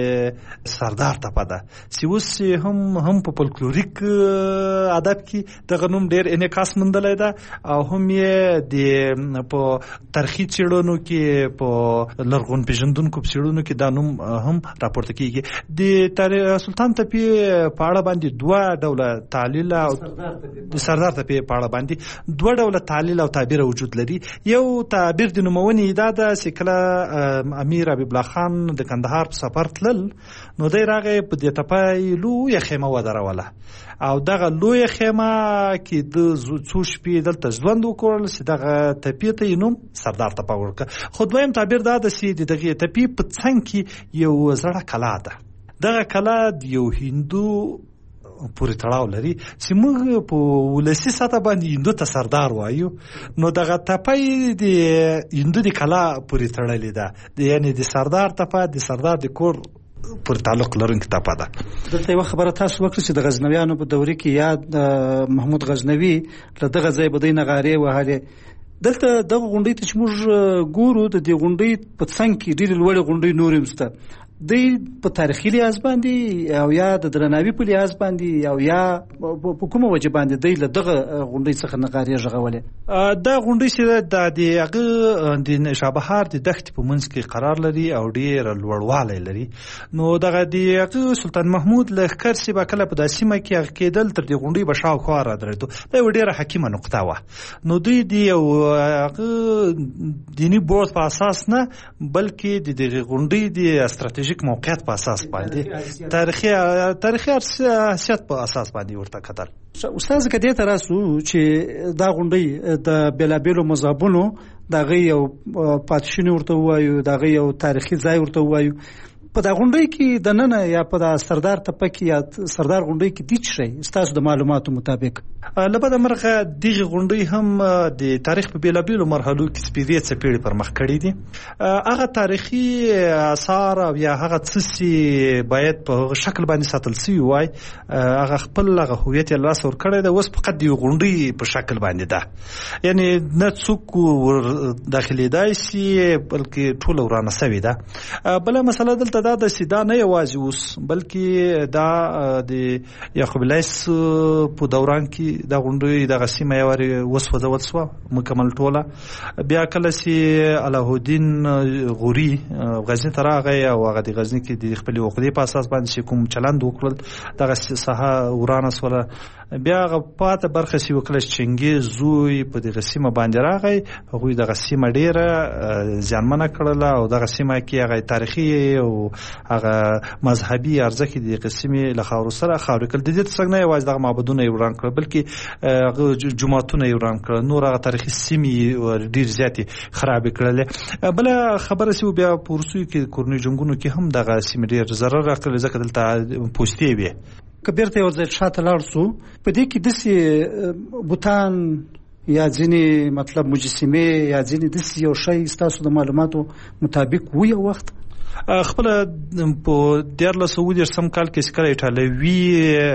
I: سردار تپه ده چې اوس هم په فولکلوریک ادب کې دغه نوم ډېر انعکاس موندلی ده او هم یې د په تاریخي څېړنو کې په لرغون پېژندونکو په څېړنو کې دا نوم هم راپورته کېږي. د سلطان تپې په اړه باندې 2 ډوله تعلیل او د سردار تپې په اړه باندې 2 ډوله تعلیل او تعبیر وجود لري. یو تعبیر د نومونې دا ده چې کله امیر حبیب الله خان د کندهار په سفر تلل، نو دی راغی په دې تپه لویه خیمه ودروله او دغه لویه خیمه کې د څو شپې دلته ژوند وکړل چې دغه تپې ته یې نوم سردار تپه ورکړه. خو دویم تعبیر دا ده چې د دغې تپې په څنګ کې یو زړه کلا ده. دغه کلا د یو هندو پورې تړاو لري چې موږ په ولسي سطح باندې هندو ته سردار وایو، نو دغه تپه د هندو د کلا پورې تړلې ده، یعنې د سردار تپه د سردار د کور پر تعلق لرونکې تپه ده.
J: دلته یوه خبره تاسو وکړه چې د غزنویانو په دورې کې یا محمود غزنوي له دغه ځای به دوی نغارې وهلې. دلته دغه غونډۍ ته چې موږ ګورو، د دې غونډۍ په څنګ کې ډېرې لوړې غونډۍ نورې هم شته. دوی په تاریخي لحاظ باندې او یا د درناوي په لحاظ باندې او یا په کومه وجه باندې دوی له دغه غونډۍ څخه نغارې ژغولې؟
I: دا غونډۍ چې د هغه د شابهار د دښتې په منځ کې قرار لري او ډېر لوړوالی لري. نو دغه د هغه سلطان محمود لښکر چې به کله په دا سیمه کې هغه کېدل تر دې غونډۍ به شاوخوا را درېدو. دا یوه ډېره حکیمه نقطه وه. نو دوی د یو هغه دیني بورډ په اساس نه بلکې د دغه غونډۍ د استراتیژیک موقعیت په اساس باندې تاریخي حیثیت په اساس باندې ورته کتل.
J: استاد که دې ته راسو چې دا غونډۍ د بېلابېلو مذهبونو د هغې یو پاتې شوني ورته ووایو، د هغې یو تاریخي ځای ورته ووایو، په دا غونډۍ کې دننه یا په دا سردار تپه کې یا سردار غونډۍ کې دې څه شی ستاسو د معلوماتو مطابق؟
I: له بده مرغه دغه غونډۍ هم د تاریخ په بېلابېلو مرحلو کې سپېرې څپېړې پرمخ کړي دي. هغه تاریخي آثار او یا هغه څه چې باید په هغه شکل باندې ساتل شوي وای هغه خپل هغه هویت یې له لاسه ورکړی دی، اوس فقط د یوې غونډۍ په شکل باندې ده. یعنې نه څوک داخلېدای شي بلکې ټوله ورانه سوې ده. بله مسله دلته دا د سیدا نه یوازې اوس بلکې دا د یعقوب لیث په دوران کې دا غونډۍ دغه سیمه یې وارې وسوځول شوه مکمل ټوله. بیا کله چې علاء الدین غوري غزني ته راغی او هغه د غزني کې د خپلې عقدې په اساس باندې چې کوم چلند وکړل دغه ساحه ورانه شوله. بیا هغه پاته برخه چې وکړه چې چنګیز زوی په دغه سیمه باندې راغی، هغوی دغه سیمه ډېره زیانمنه کړله او دغه سیمه کې هغه تاریخي او هغه مذهبي ارزښت د دغه سیمې له خاورو سره خاورې کړل. د دې تر څنګ نه یوازې دغه معبدونه یې وران کړل بلکې هغه جوماتونه یې وران کړل، نور هغه تاریخي سیمې ډېر زیاتې خرابې کړلې. بله خبره چې بیا په وروستیو کې کورنیو جنګونو کې هم دغه سیمې ډېر ضرر راکړل ځکه دلته پوستې وې.
J: که بیرته یو ځای شاته لاړ شو په دې کې داسې بوتان یا ځینې مطلب مجسمې یا ځینې داسې یو شی ستاسو د معلوماتو مطابق و یو وخت؟
I: خپله په 1919 کال کې چې کله ایټالوي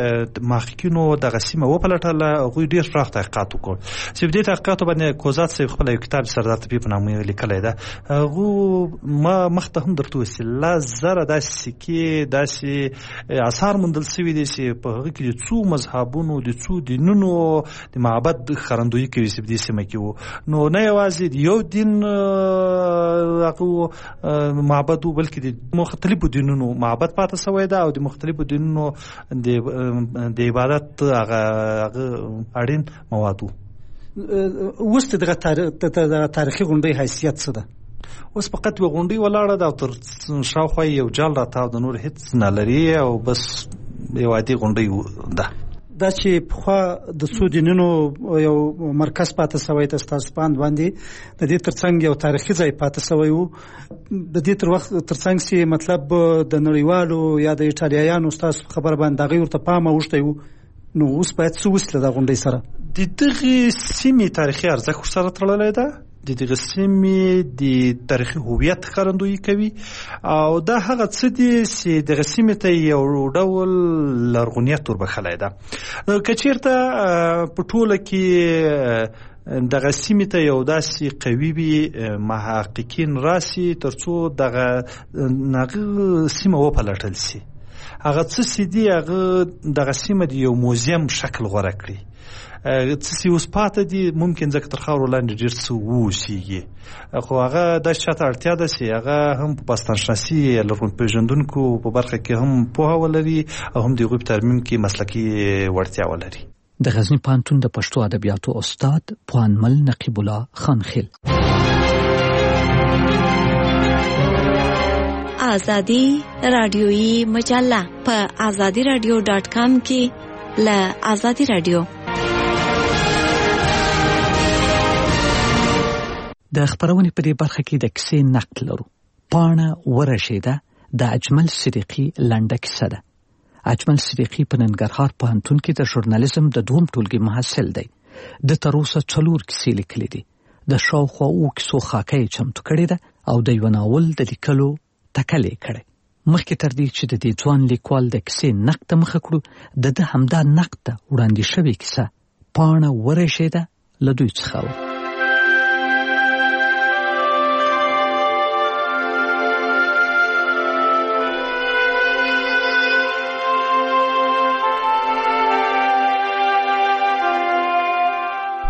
I: محققینو دغه سیمه وپلټله هغوی ډېر پراخ تحقیقات وکړل چې په دې تحقیقاتو باندې کوزات صاحب خپله یو کتاب سردار تپې په نامه لیکلی ده. هغو ما مخته هم درته وویل 10,000 داسې سکې داسې اثار موندل شوي دي چې په هغه کې د څو مذهبونو د څو دینونو د معبد ښکارندویي کوي چې په دې سیمه کې وو. نو نه یوازې د یو دین هغه معبد و بلکې د مختلفو دینونو معبد پاتې شوی ده او د مختلفو دینونو د عبادت هغه اړین مواد وو.
J: اوس دغه تاریخي غونډۍ حیثیت څه ده؟
I: اوس فقط یوه غونډۍ ولاړه ده او تر شاوخوا یو جال راتاو د نور هېڅ نه لري او بس یو عادي غونډۍ ده.
J: دا چې پخوا د څو دینونو یو مرکز پاتې شوی ته ستاسو پاند باندې د دې ترڅنګ یو تاریخي ځای پاتې شوی و، د دې تر وخت ترڅنګ چې مطلب د نړیوالو یا د ایټالیایانو ستاسو خبره باندې هغوی ورته پام اوښتی و، نو اوس باید څه وسي له دغه غونډۍ سره؟
I: د دغې سیمې تاریخي ارزښت ورسره تړلی ده، د دغه سیمې د تاریخي هویت ښکارندویي کوي او دا هغه څه دي چې دغه سیمې ته یو ډول لرغونیت وربخلی ده. که چېرته په ټوله کې دغه سیمې ته یو داسې قوي وي محققین راسي تر څو دغه سیمه وپلټل شي، هغه څه چې دي هغه دغه سیمه د یو موزیم شکل غوره کړي. څه چې اوس پاته دي ممکن ځکه تر خاورو لاندې ډېر څه واوسیږي، خو هغه داسې چاته اړتیا ده چې هغه هم په باستانشناسي یا لرغونپېژندونکو په برخه کې هم پوهه ولري او هم د هغوی په ترمیم کې مسلکي وړتیا ولري.
A: د غزني پوهنتون د پښتو ادبیاتو استاد پوهنمل نقیب الله خانخیل.
F: آزادی رادیویی مجله په azadiradio.com کې ل آزادی رادیو.
A: د خبرونې په دې برخه کې د کیسې نقل لرو. پاڼه ورشیده د اجمل صدیقي لنډه کیسه ده. اجمل صدیقي په ننګرهار پوهنتون کې د ژورنالیزم د دوم ټولګي محصل دی. د تر اوسه 4 کیسې لیکلې دي. د شاوخوا اوو کیسو خاکه یې چمتو کړې ده او د یو ناول د لیکلو تکل یې کړی. مخکې تر دې چې د دې ځوان لیکوال د کیسې نقد ته مخه کړو، د ده همدا نقد ته وړاندې شوې کیسه پاڼه ورشیده له دوی څخه وه.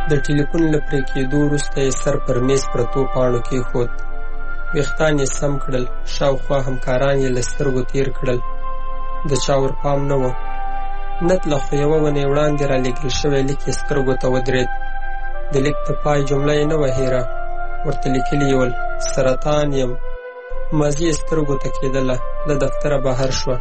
K: د ټلیفون له پرې کېدو وروسته یې سر پر میز پرتو پاڼو کېښود. ویښتان یې سم کړل، شاوخوا همکاران یې له سترګو تېر کړل. د چا ورپام نه و. نتله خو یوه ونې وړاندې رالېږل شوی لیک یې سترګو ته ودرېد. د لیک د پای جمله یې نه وه هېره. ورته لیکلي ول سرطان یم. ماضي یې سترګو ته کېدله. له دفتره بهر شوه.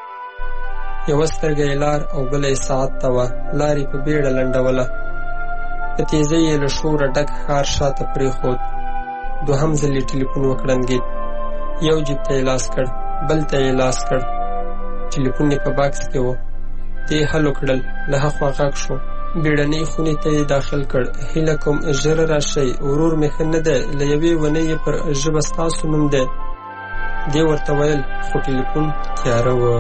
K: یوه سترګه یې لار او بله یې ساعت ته وه. لار یې په بیړه لنډوله. په تیزۍ یې له شوره ډک ښار شاته پرېښود. دوهم ځل یې ټلیفون وکړنګېد. یو جیب ته یې لاس کړ، بل ته یې لاس کړ. ټلیفون یې په باکس کې و. دې حل وکړل. له هاخوا غږ شو. بیړنۍ خونې ته یې داخل کړ. هیله کوم ژر راشئ، ورور مې ښه نه دی، له یوې ونې یې پر ژبه ستاسو نوم دی. دې ورته ویل، خو ټلیفون تیاره و.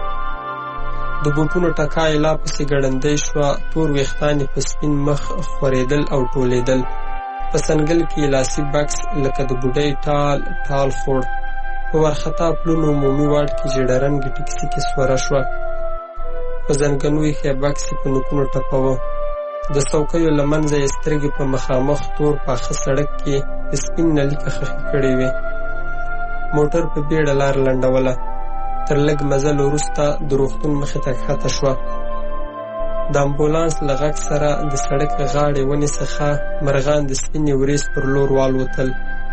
K: د بوټونو ټکا یې لا پسې ګړندۍ شوه. تور ویښتان یې په سپین مخ خورېدل او ټولېدل. په سنګل کې یې لاسي بکس لکه د بوډۍ ټال خوړ. په ورخطا پلونو عمومي واټ کې ژېړه رنګې ټکسي کې سوره شوه. په زنګنو ایښی بکس یې په نوکونو ټپوه. د څوکیو له منځه یې سترګې په مخامخ تور پاخه سړک کې په سپین نلیکه خښې کړې وې. موټر په بیړه لار لنډوله. تر لږ مزل وروسته د روغتون مخې ته ښکته شوه. د امبولانس له غږ سره د سړک غاړې ونې څخه مرغان د سپینې وریځ پر لور والوتل.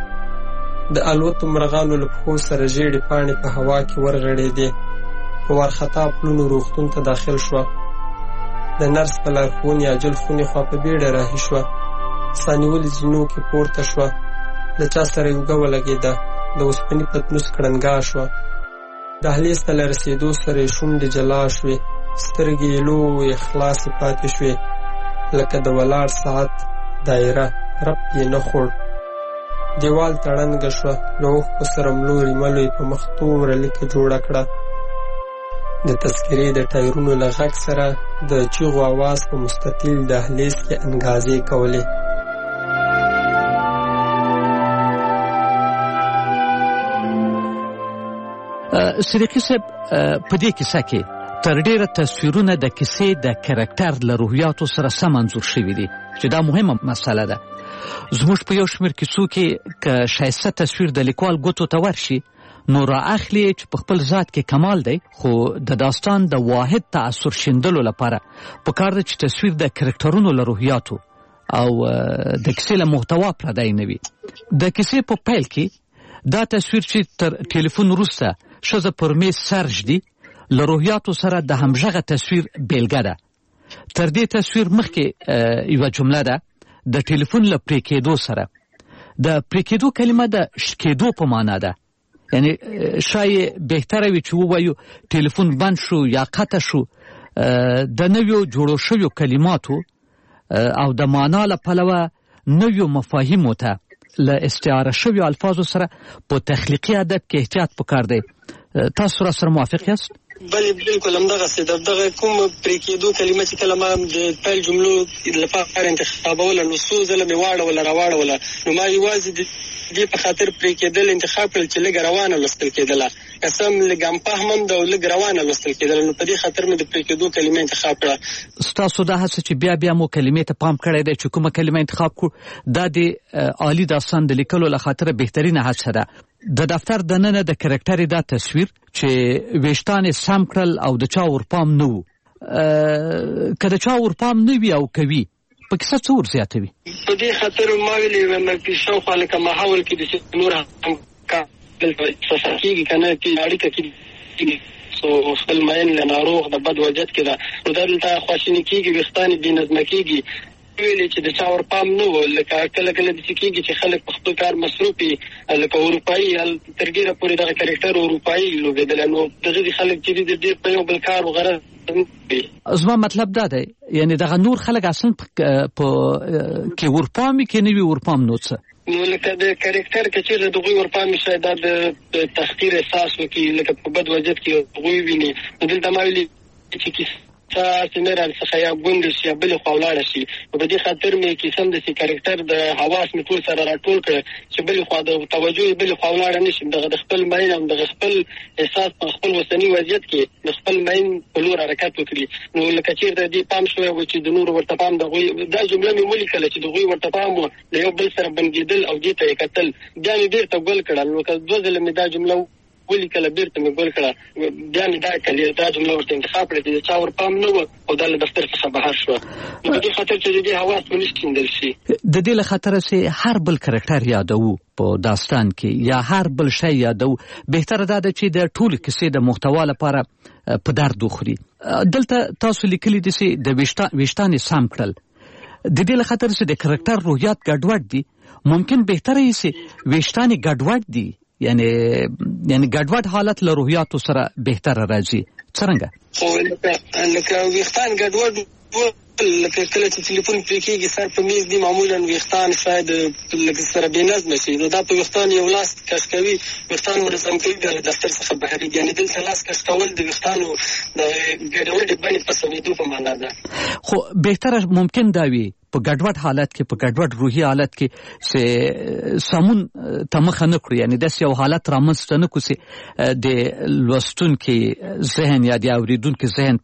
K: د الوتو مرغانو له پښو سره ژېړې پاڼې په هوا کې ورغړېدې. په وارخطا پلونو روغتون ته داخل شوه. د نرس په لارښوونې عاجل خونې خوا په بیړه راهي شوه. ساه نیولې زینو کې پورته شوه. له چا سره یې اوږه ولګېده. د اوسپنې پتنوس کړنګا شوه. دهلیز ته له رسېدو سره یې شونډې جلا شوې. سترګې یې لویې خلاصې پاتې شوې لکه د ولاړ ساعت دایره. رب یې نه خوړ. دیوال ته ړنګه شوه. له اوښکو سره ملو ریملو یې په مخ توره لیکه جوړه کړه. د تذکرې د ټایرونو له غږ سره د چیغو آواز په مستطیل دهلیز کې انګازې کولې.
A: صدیقي صاحب، په دې کیسه کې تر ډیره تصویرونه د کیسې د کرکټر له روحیاتو سره سم انځور شوي دي، چې دا مهمه مسله ده. زموږ په یو شمېر کیسو کې که ښایسته تصویر د لیکوال ګوتو ته ورشي، نو را اخلي چې په خپل ذات کې کمال دی، خو د داستان د واحد تأثر شیندلو لپاره پکار ده چې تصویر د کرکټرونو له روحیاتو او د کیسې له محتوا پردی نه وي. د کیسې په پیل کې دا تصویر چې تر ټلیفون وروسته ښځه پر میز سر ږدي، له روحیاتو سره د همغږه تصویر بیلګه ده. تر دې تصویر مخکې یوه جمله ده، د ټلیفون له پرې کېدو سره. د پرې کېدو کلمه د شکېدو په معنا ده. یعنی شاید بهتره وي چې ووایو ټلیفون بند شو یا قطع شو. د نویو جوړو شویو کلماتو او د معنا له پلوه نویو مفاهیمو ته له استعاره شویو الفاظو سره په تخلیقي ادب کې احتیاط پکار دی. تاسو را سره موافق یاست؟
K: بله بالکل همدغسې ده. دغه کوم پرې کېدو کلمه چې کله ما د پیل جملو لپاره انتخابوله، نو څو ځله مې واړوله راواړوله، نو ما یوازې دې په خاطر پرې کېدل انتخاب کړل چې لږ روانه لوستل کېدله. که څه هم لږ همفهم هم ده او لږ روانه لوستل کېدله، نو په دې خاطر مې د پرې کېدو کلمه انتخاب کړه.
A: ستاسو دا هڅه چې بیا مو کلمې ته پام کړی دی چې کومه کلمه انتخاب کړو، دا د عالي داستان د لیکلو له خاطره بهترینه هڅه ده. د دفتر دننه د کرکټر دا تصویر چې ویښتان یې سم کړل او د چا ورپام نه و، که د چا ورپام نه وي او کوي، په کیسه څه ور زیاتوي؟
K: په دې خاطر ما ویلې شاوخوا لکه ماحول کې د نور هم کېږي که نه اړیکه کېږي خپل مین له ناروغ د بد وضعیت کې ده، نو دا دلته خواشیني کېږي، ویښتان یې بېنظمه کېږي. ویلې چې د چا ورپام نه و، لکه کله داسې کېږي چې خلک په خپل کار مصروف وي، لکه اروپایي تر ډېره پورې دغه کرکټر اروپایي لوبېدلی، نو دغه خلک چې دي د ډېر په یو بل کار وغرض.
A: زما مطلب دا دی، یعنی دغه نور خلک اصلا په کې ورپامي کې نه وي ورپام نو څه،
K: نو لکه د کرکټر که چېرته د هغوی ورپامي شاید دا د تحقیر احساس وکړي، لکه په بد وضعیت کې هغوی ویني. نو دلته ما ویلي چې
L: سیمران څخه یا ګوند شي بل خو ولاړ شي په دې خاطر مې قسم د کریکټر د حواس مې ټول سره راټول کړ چې بل خو د توجه بل خو ولاړ نشم د خپل ماین او د خپل احساس په خپل وسنی وضعیت کې د خپل ماین په لور حرکت وکړي نو لکه چې د دې پام شوی و چې د نور ورته پام د دا جمله مې ولیکل چې د غوي ورته پام و د یو بل سره بنګیدل او دې ته قتل بیا مې بیرته ګول کړل نو که دوه ځله مې دا جمله ولیکل بیرته مې ګول کړه بیا مې دا کلی دا جمله ورته انتخاب کړې چې چا ور پام نه و او د دفتر څخه بهر شو نو د دې خاطر چې دې حواس ونشتندل شي
A: د دې له خاطر چې هر بل کرکټر یادو په داستان کې یا هر بل شی یادو بهتره ده چې د ټول کیسې د محتوا لپاره په درد وخوري دلته تاسو لیکلي دي چې د ویشتان سم کړل د دې له خاطر چې د کرکټر روحیات ګډوډ دي ممکن بهتره یې چې ویشتان ګډوډ دي یعنی ګډوډ حالت له روحیاتو سره بهتره راځي څنګه
L: خو لکه ویښتان ګډوډ لکه کله چې ټلیفون پرې کېږي سر په میز دي معمولا ویښتان شاید لکه سره بې نظمه شي نو دا په ویښتان یو لاس کش کوي ویښتان منظم کوي د دفتر څخه بهرېږي یعنې دلته لاس کش کول د ویښتانو د ګډوډې بڼې په سمېدو په معنا ده
A: خو بهتره ممکن دا وي په ګډوډ حالت کې په ګډوډ روحي حالت کې چې سمون ته مخه نه کړو یعنی داسې یو حالت رامنځته نه کړو چې د لوستونکي ذهن یا د اورېدونکي ذهن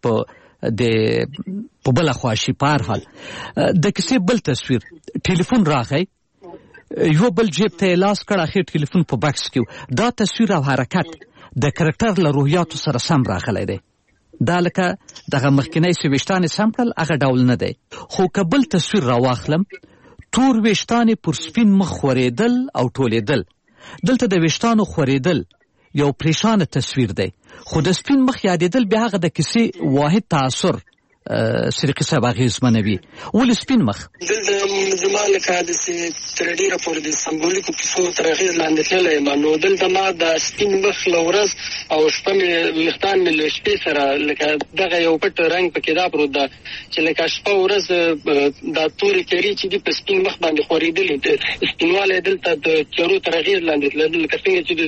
A: په بله خوا شي په هر حال د کیسې بل تصویر ټلیفون راغی یو بل جیب ته لاس کړ اخر ټلیفون په بکس کې دا تصویر او حرکت د کرکټر له روحیاتو سره سم راغلی دی دا لکه دغه مخکینی چې ویشتانې سم کړل هغه ډول نه دی خو که بل تصویر راواخلم تور ویشتانې پر سپین مخ خورېدل او ټولېدل دلته د ویشتانو خورېدل یو پریشانه تصویر دی خو د سپین مخ یادېدل بیا هغه د کیسې واحد تاثر سرقي صاحب اغېزمنوي ولې سپین مخ
L: دلته زما لکه داسې تر ډېره پورې د سمبولیکو کیسو تر اغېز لاندې تللی یم نو دلته ما د سپین مخ له ورځ او شپه مې ویښتان مې له شپې سره لکه دغه یو پټ رنګ پکې دا پروت ده چې لکه شپه ورځ دا تورې تیرې چې دي په سپین مخ باندې خورېدلې سپینوالی دلته د تیارو تر اغېز لاندې تللی لکه څنګه چې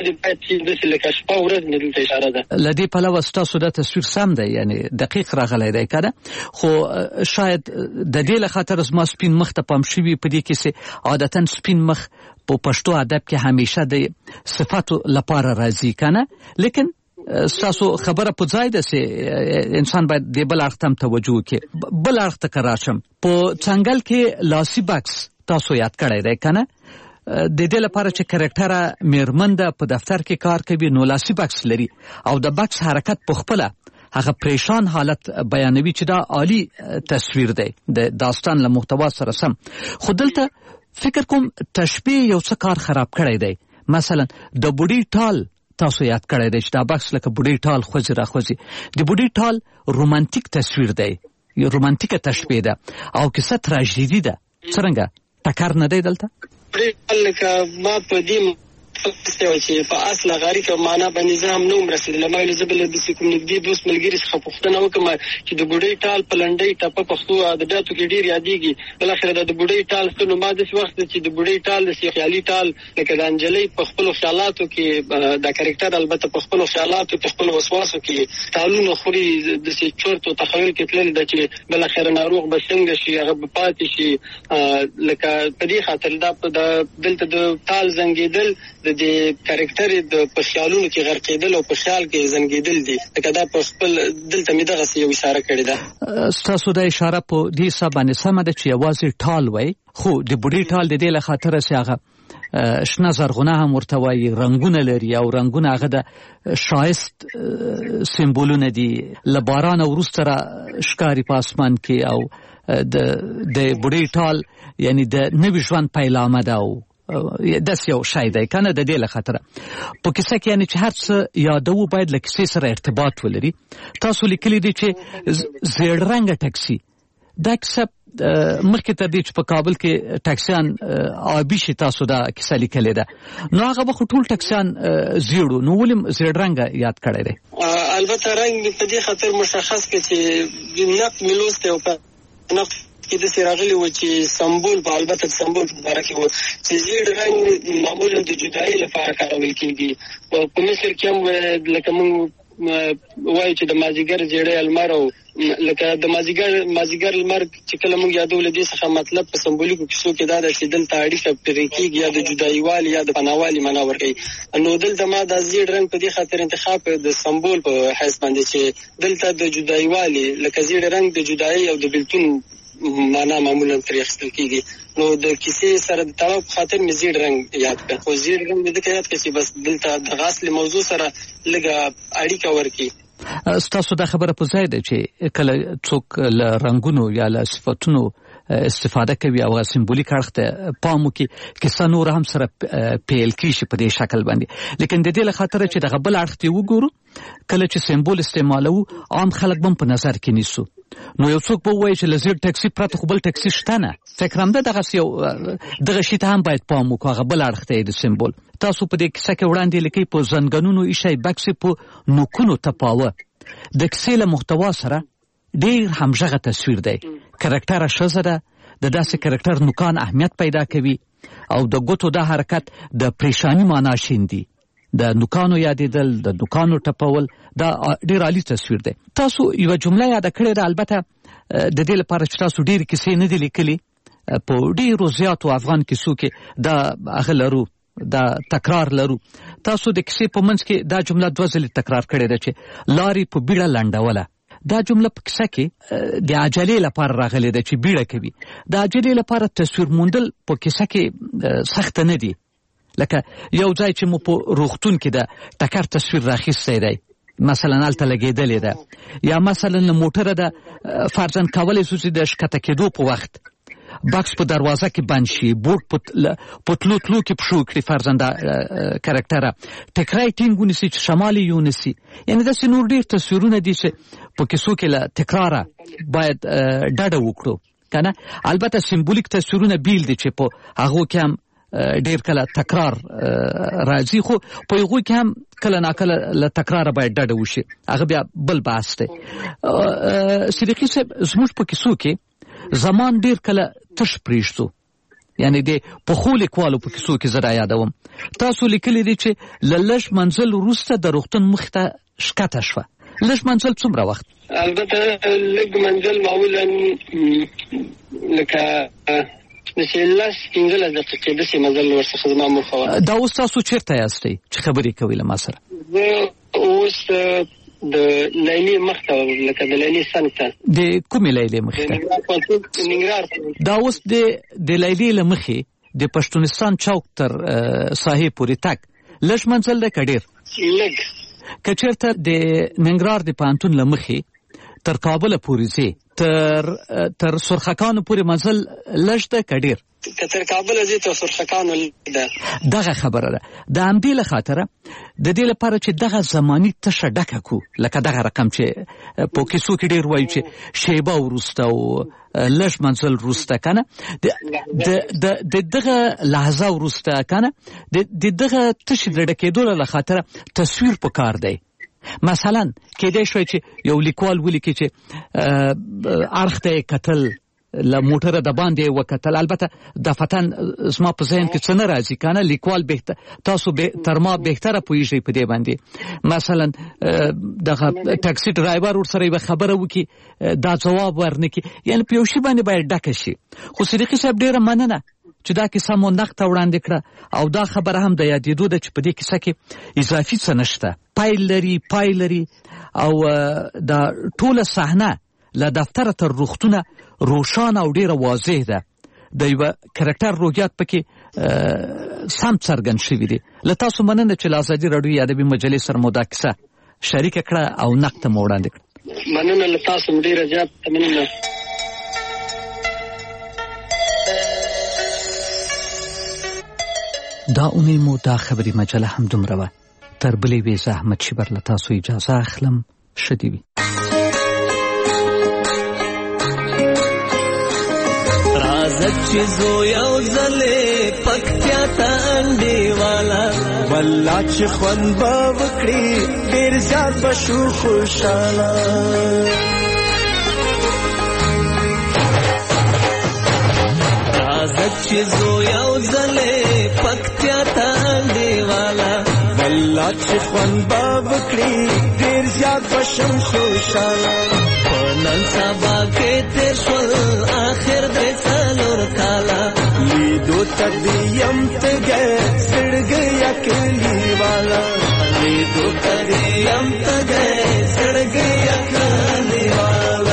L: لکه شپه ورځ مې دلته اشاره ده
A: له دې پلوه ستاسو دا تصویر سم دی یعنی دقیق راغلی دی که خو شاید د دې له خاطر زما سپین مخ ته پام شوي په دې کې چې عادتا سپین مخ په پښتو ادب کې همیشه د صفاتو لپاره راځي که نه لیکن ستاسو خبره په ځای ده چې انسان باید د بل اړخ ته هم توجه وکړي بل اړخ ته که راشم په څنګل کې لاسي بکس تاسو یاد کړی دی که نه د دې لپاره چې کرکټره میرمن ده په دفتر کې کار کوي نو لاسي بکس لري او د بکس حرکت په خپله هغه پریشان حالت بیانوي چې دا عالی تصویر دی د داستان له محتوا سره سم خو دلته فکر کوم تشبیه یو څه کار خراب کړی دی مثلا د بوډۍ ټال تاسو یاد کړی دی چې دا بکس لکه بوډۍ ټال خوځي راخوځي د بوډۍ ټال رومانتیک تصویر دی یو رومانتیکه تشبیه ده او کیسه تراژیدي ده څرنګه ټکر نه دی دلته
L: لکه ما په دې چې په اصله غاری که معنا باندې زه هم نه وم رسېدلی ما ویل زه به له داسې کوم نږدې دوست ملګري څخه پوښتنه وکړم چې د بوډۍ ټال په لنډۍ ټپه پښتو ادبیاتو کې ډېر یادېږي بالاخره د بوډۍ ټال څه نو ما داسې وخت چې د بوډۍ ټال داسې خیالي ټال لکه د انجلۍ په خپلو خیالاتو کې دا کرکټر البته په خپلو خیالاتو په خپلو وسواسو کې ټالونه خوري داسې چورت او تخیل کې تللي ده چې بالاخره ناروغ به څنګه شي هغه به پاتې شي لکه په دې خاطر دا دلته د ټال زنګېدل د دې کرکټر د په خیالونو کې غرقېدل او په خیال کې زنګېدل دي لکه دا په خپل دلته مې دغسې یو اشاره کړې ده
A: ستاسو دا اشاره په دې حساب باندې سمه ده چې یوازې ټال وایي خو د بوډۍ ټال د دې له خاطره چې هغه شنه زرغونه هم ورته وایي رنګونه لري او رنګونه هغه د شایست سمبولونه دي له باران وروسته را ښکاري په اسمان کې او د بوډۍ ټال یعنی د نوي ژوند پیلامه ده او داس یو شای دی کنه د دې له خاطره په کیسه کې یعنی چې هر څه یادو باید له کیسې سره ارتباط ولري تاسو لیکلي دي چې زیړ رنګه ټکسي دا کیسه مخکې تر دې چې په کابل کې ټکسیان آبي شي تاسو دا کیسه لیکلې ده نو هغه وخت ټول ټکسیان زیړو نو ولې زیړ رنګه یاد کړی دی
L: البته رنګ په دې خاطر مشخص کړي چې نقد ملوسته او نقد کې د سراغلي و چې سمبول په البته سمبول په باره کې و چې زیړ رنګ معمولا د جدایي لپاره کارول کېږي په مصر کې هم لکه موږ وایو چې د مازدیګر زیړی لمر او لکه د مازیګر المرګ چې کله موږ یادول دي څخه مطلب په سمبولیکو کیسو کې دا د چې دلته اړیکه پرې کېږي یا د جدایوالي یا د پناهوالي معنا ورکوي. نو دلته ما د زیړ رنګ په دې خاطر انتخاب د سمبول په حیث باندې چې دلته د جدایوالي لکه زیړ رنګ د جدایي او د بلتون معنا معمولا ترې اخیستل کېږي. نو د کیسې سره د تړاو په خاطر مې زیړ رنګ یاد کړ. خو زیړ رنګ مې ځکه یاد کړ چې بس دلته د غاصل موضوع سره لږه اړیکه ورکوي.
A: ستاسو دا خبره په ځای ده چې کله څوک له رنګونو یا له صفتونو استفاده کوي او سمبولیک اړخ ته پام وکړي کیسه نور هم سره پیل کیږي په دې شکل باندې. لیکن د دې له خاطر چې د غبل اړخ ته وګورو کله چې سمبول استعمالو عام خلک هم په نظر کې نیسو. نو یو څوک به وایي چې لزر ټاکسي پرته خو بل ټاکسي شته نه. فکر هم ده دغه شي ته هم باید پام وکړو هغه بل اړخ ته د سمبول. تاسو په دې کیسه کې وړاندې لیکئ په زنګنونو ایشي بکسې په نوکونو تپاوه. د کیسې له محتوا سره ډېر همغږه تصویر دی. کرکټر ښځه ده د داسې کرکټر نوکان اهمیت پیدا کوي او د ګوتو دا حرکت د پریشانی معنا شیندي. د نوکانو یادېدل د نوکانو ټپول دا ډېر عالی تصویر دی. تاسو یو جمله یاد کړې ده البته د دې لپاره چې تاسو ډېر کیسې نه دي لیکلي په ډېرو زیاتو افغان کیسو کې دا هغه لرو دا تکرار لرو. تاسو د کیسې په منځ کې دا جمله 2 ځلې تکرار کړې ده چې لارې په بیړه لنډوله. دا جمله په کیسه کې د عجلې لپاره راغلې ده چې بیړه کوي. د عجلې لپاره تصویر موندل په کیسه کې سخت نه دي. لکه یو ځای چې مو په روغتون کې د ټکر تصویر راخیستی دی مثلا هلته لګېدلې ده یا مثلا موټره ده فرضاً کولی شو چې د ښکته کېدو په وخت بکس په دروازه کې بند شي بورډ په تلو کې پښو کړي فرضاً دا کرکټره ټکری ټینګ ونیسي چې شمالي یونیسي. یعنې داسې نور ډېر تصویرونه دي چې په کیسو کې له تکراره باید ډډه وکړو که نه. البته سمبولیک تصویرونه بیل دي چې په هغو کې هم ډیر کله تکرار راځي خو په یغو کې هم کله ناکله له تکرار باید ډډه وشي. هغه بیا بل بحث دی. صدیقي صاحب زموږ په کیسو کې زمان ډیر کله تش پریږدو. یعنی د پخو لیکوالو په کیسو کې زه را یادوم تاسو لیکلي دي چې له لږ منزل وروسته د روغتون مخې ته ښکته شوه. لږ منزل څومره وخت؟
L: البته لږ منزل معمولا لکه مثلا 15 دقیقې د سیمزل ورڅخه زما مخه.
A: دا اوس تاسو چیرته یاستئ چې خبرې کوي له ما سره؟
L: زه اوس د لیلی مخته لکه د لیلی څنګ ته.
A: د کومې لیلی مخې ته؟
L: ننګرهار.
A: دا اوس د لیلی له مخې د پښتونستان چوک تر ساحې پورې تګ لږ منزل دی که ډېر؟
L: لږ.
A: که چېرته د ننګرهار د پوهنتون له مخې تر کابله پورې ځې تر سرخکانو پورې منزل لږ ده که ډېر؟
L: که تر کابله ځې تر سرخکانو ده.
A: دغه خبره ده. د همدې له خاطره د دې لپاره چې دغه زماني تشه ډکه کړو لکه دغه رقم چې په کیسو کې ډېر وایو چې شیبه وروسته او لږ منزل وروسته که نه د دغه لحظه وروسته که نه د دغه تشې د ډکېدو له خاطره تصویر په کار دی. مثلا کېدای شوی چې یو لیکوال ولیکي چې اړخ ته یې کتل له موټره د باندې یې وکتل. البته دفتن زما په ذهن کې څه نه راځي که نه لیکوال تاسو تر ما بهتره پوهېږئ په دې باندې. مثلا دغه ټاکسي ډرایور ورسره یوه خبره وکړي دا ځواب ورنکړي یعنې په یو شي باندې باید ډکه شي. خو صدیقي صاحب ډېره مننه چې دا کیسه مو نقد ته وړاندې کړه او دا خبره هم د یادېدو ده چې په دې کیسه کې اضافي څه نشته. پای لري او دا ټوله صحنه له دفتره تر روغتونه روښانه او ډېره واضح ده. د یوه کرکټر روحیات پکې سم څرګند شوي دي. له تاسو مننه چې له ازادي راډیو ادبي مجلې سره مو دا کیسه شریکه کړه او نقد ته مو وړاندې کړه.
L: مننه له تاسو ډېره زیاته مننه.
A: دا اونۍ مو دا خبري مجله هم دومره وه. تر بلې وې زه احمد شیبر له تاسو اجازه اخلم. ښه دې وي.
M: راځه چې زو یو ځلې پکتیا ته انډیواله والله چې خوند به وکړي ډېر زیات به شو خوشحاله. راځه چې زو یو ځلې پکتیا ته انډیواله والله چې خوند به وکړي ډېر زیات به شم خوشحاله. په نن سبا کې تیر شول آخر د څلور کاله لیدو تدیم تګه سړګیا کلی والا لیدو تدیم تګه سړګیا کلی والا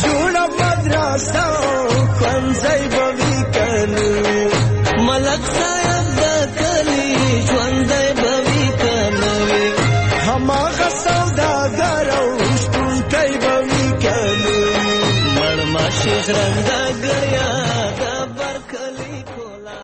M: ملک